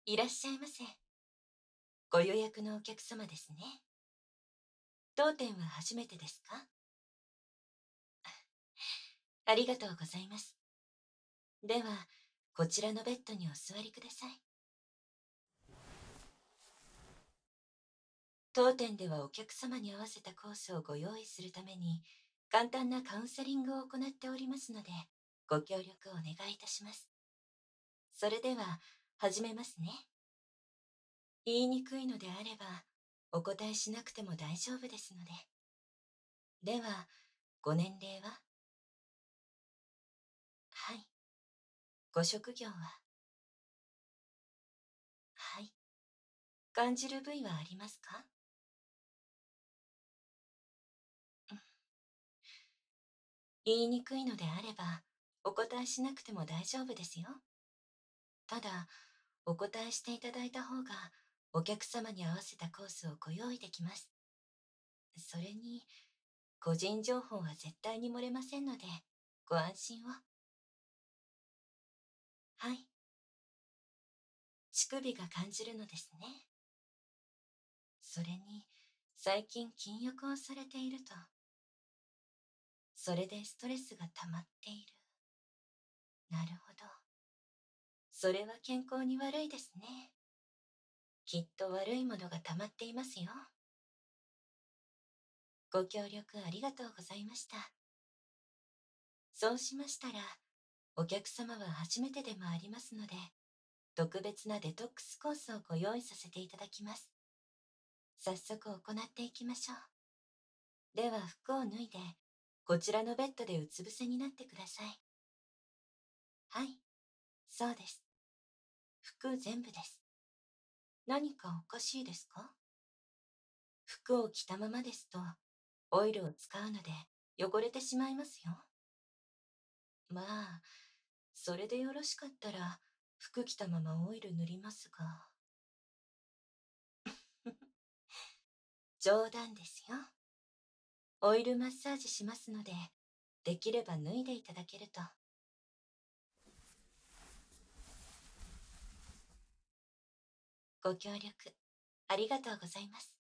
いらっしゃいませ。ご予約のお客様ですね。当店は初めてですか？ありがとうございます。では、こちらのベッドにお座りください。当店ではお客様に合わせたコースをご用意するために、簡単なカウンセリングを行っておりますので、ご協力お願いいたします。それでは、始めますね。言いにくいのであれば、お答えしなくても大丈夫ですので。では、ご年齢は？はい。ご職業は？はい。感じる部位はありますか？言いにくいのであれば、お答えしなくても大丈夫ですよ。ただ、お答えしていただいた方が、お客様に合わせたコースをご用意できます。それに、個人情報は絶対に漏れませんので、ご安心を。はい。乳首が感じるのですね。それに、最近禁欲をされていると。それでストレスが溜まっている。なるほど。それは健康に悪いですね。きっと悪いものが溜まっていますよ。ご協力ありがとうございました。そうしましたら、お客様は初めてでもありますので、特別なデトックスコースをご用意させていただきます。早速行っていきましょう。では服を脱いで、こちらのベッドでうつ伏せになってください。はい、そうです。服全部です。何かおかしいですか？服を着たままですと、オイルを使うので汚れてしまいますよ。まあ、それでよろしかったら、服着たままオイル塗りますが。冗談ですよ。オイルマッサージしますので、できれば脱いでいただけると。ご協力、ありがとうございます。